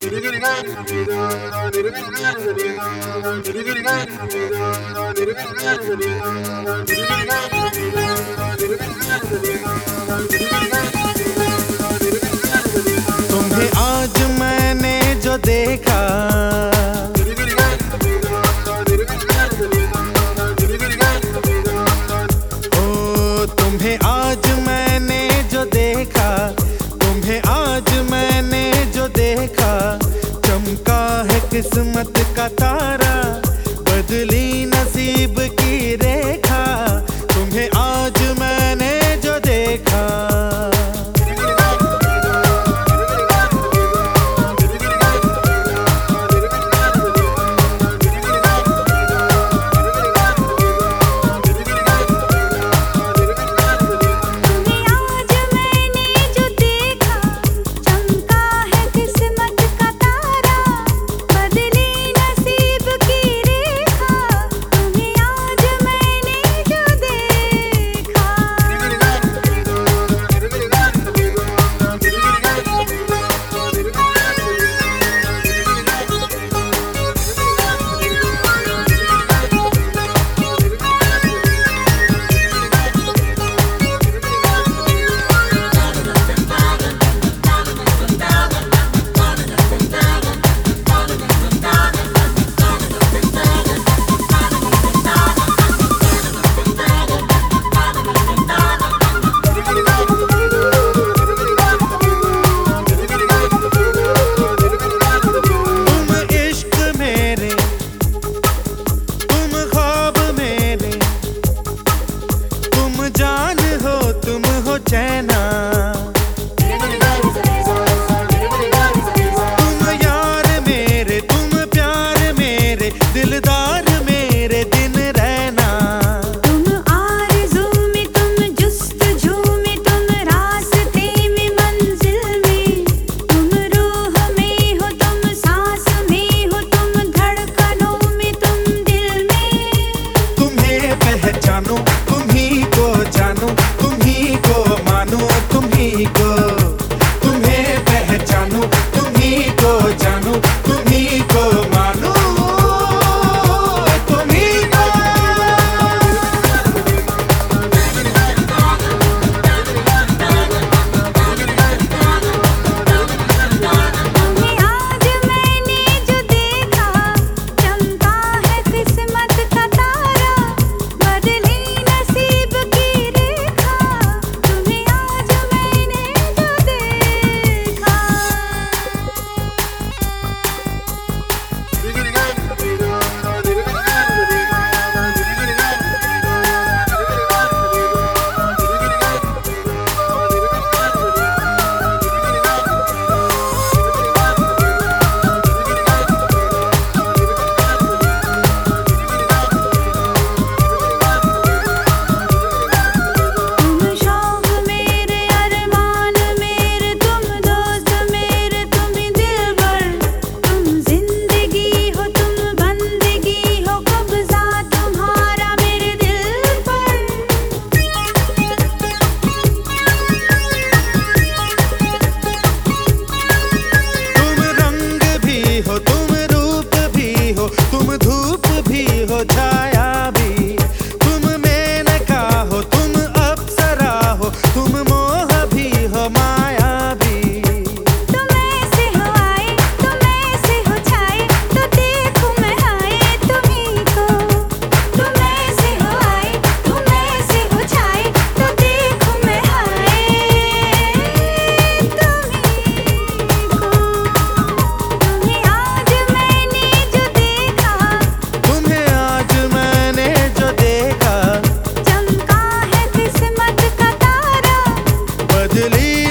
तुम्हें आज मैंने जो देखा, ओ तुम्हें आज मैंने जो देखा, तुम्हें आज मैंने जो देखा, चमका है किस्मत का तारा, बदली नसीब की रेखा। तुम्हें आज मैंने जो देखा, जान हो तुम हो चैना, तुम यार मेरे, तुम प्यार मेरे, दिलदार मेरे दिन रहना। तुम आरज़ू में, तुम जुस्तजू में, तुम रास्ते में, मंजिल में, तुम रूह में हो, तुम सांस में हो, तुम धड़कनों में, तुम दिल में। तुम्हें पहचानो, तुम्ही को जानू, तुम्ही को मानू, तुम्ही को, तुम्हें पहचानू, तुम्ही को जानू, तुम्ही को मानू, तुम्ही को। तुम्हें आज मैंने जो देखा, चमका है किस्मत का तारा, बदली नसीब की रेखा। तुम्हें आज मैंने जो देखा। तुम शौक मेरे, अरमान मेरे, तुम दोस्त मेरे, तुम दिलबर, तुम जिंदगी हो, तुम बंदगी हो, कब्जा तुम्हारा मेरे दिल पर। तुम रंग भी हो, तुम रूप भी हो, तुम धूप भी हो, छाया भी, तुम मेनका हो, तुम अप्सरा हो, तुम मोह भी हो, माया भी। तुम ऐसे हो आए, तुम ऐसे हो छाए, तो देखूं मैं आए तुम्ही को। तुम ऐसे हो आए, तुम ऐसे हो छाए, तो देखूं मैं आए तुम्ही को। तुम्हें आज मैंने जो देखा, तुम्हें आज मैंने जो देखा, चमका है किस्मत का तारा, बदली